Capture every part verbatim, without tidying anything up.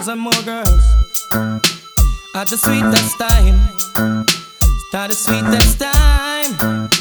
girls and more girls. At the sweetest time, at the sweetest time,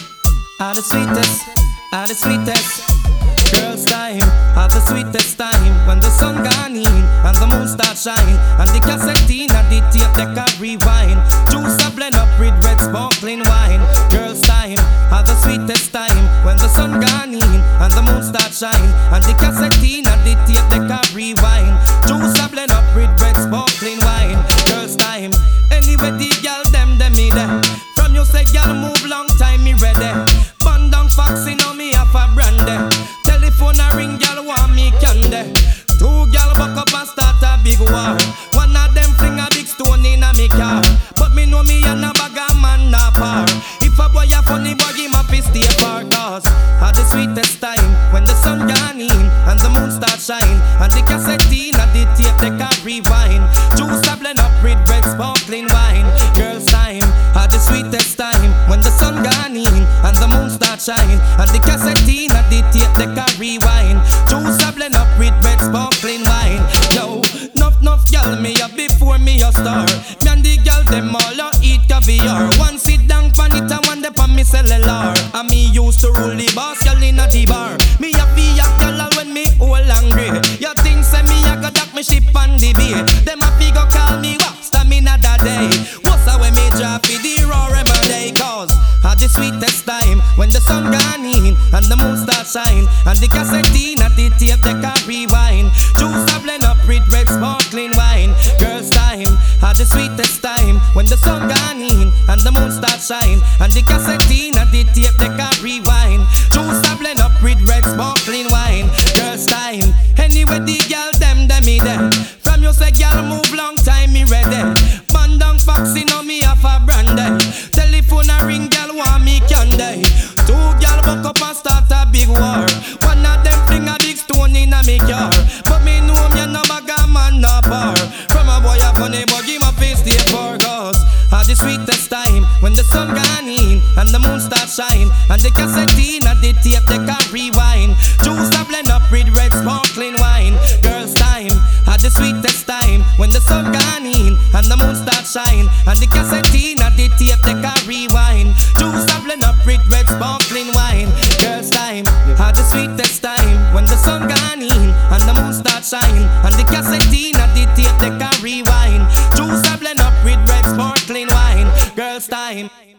at the sweetest, at the sweetest. Girls time, at the sweetest time, when the sun gone in and the moon start shine, and the cassette in and the tape deck a rewind. Juice a blend up with red sparkling wine. Girls time, at the sweetest time, when the sun gone in and the moon start shine, and the cassette in and the tape deck a rewind. Juice a blend up with red sparkling wine. Girls time, anyway the girl them them me there. From you say girl move long time me ready. Bun down foxy now me have a brandy. Telephone a ring, girl want me candy. Two girl buck up and start a big war. One of them fling a big stone in a me car, but me know me and a bag a man na par. If a boy a funny boy, him a fi stay far. Cause at the sweetest time, when the sun gone in and the moon start shine, and the cassette in and the tape they can rewind. Juice a blend up with red sparkling wine. Girls time, at the sweetest time, when the sun gone in and the moon start shine, and the cassette in and the tape they can rewind. Juice a blend up with red sparkling wine. Yo, nuff nuff girl me up before me a star. Me and the girl them all a eat caviar. One sit down pan it and one dey pan me cellular. And me used to rule the boss girl in a the bar. Me a fi a girl when me all angry. You think say me a go dock me ship on the bay. Them a fi go call me what stamina that day. What's a when me drop fi the raw every day. Cause at the sweetest time, when the sun gone in and the moon start shine, and the cassette in and the tape they can rewind. Juice a blend up with red sparkling wine. Girls time, at the sweetest time, when the sun gone in and the moon start shine, and the cassette in and the tape they can rewind. Juice a blend up with red sparkling wine. Girls time, anyway the girl them them me them. From you say girl move long time me ready. Bun down foxy now me have a brandy. Telephone a ring, girl want me candy. Two girl buck up and start a big war. One of them fling a big stone in a me car, but me know me no bag a man no bar. From a boy a funny but him a face stay for. Cause at the sweetest time, when the sun gone in and the moon start shine, and the cassette in and the tape they can rewind. Juice a blend up with red sparkling wine. Girls time, at the sweetest time, when the sun gone in and the moon start shine, and the cassette in and the tape they can rewind. Juice a blend up with red sparkling wine. Girls time, at the sweetest time, when the sun gone in and the moon start shine, and the cassette in and the tape they can rewind. Juice a blend up with red sparkling wine. Girls time.